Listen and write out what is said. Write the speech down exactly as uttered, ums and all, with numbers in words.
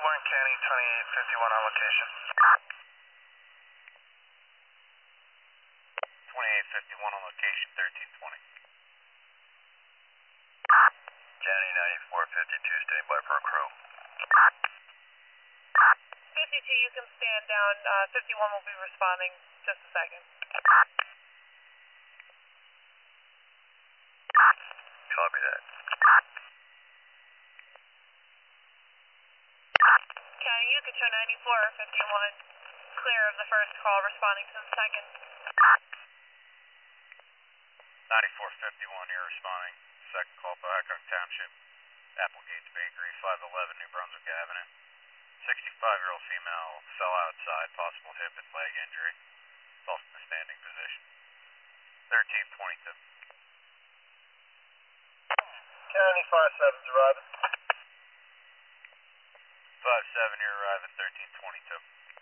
Warren County, twenty-eight fifty-one on location. twenty-eight fifty-one on location, thirteen twenty. County ninety-four fifty-two, standing by for a crew. fifty-two, you can stand down. Uh, fifty-one will be responding just a second. Copy that. County, you can show ninety-four fifty-one clear of the first call, responding to the second. ninety-four fifty-one, you're responding. Second call, Blackhawk Township, Applegate's Bakery, five eleven New Brunswick Avenue. sixty-five-year-old female fell outside, possible hip and leg injury. Falls in the standing position. thirteen twenty-two. County five seven's arriving. five seven, you're arriving, thirteen twenty-two.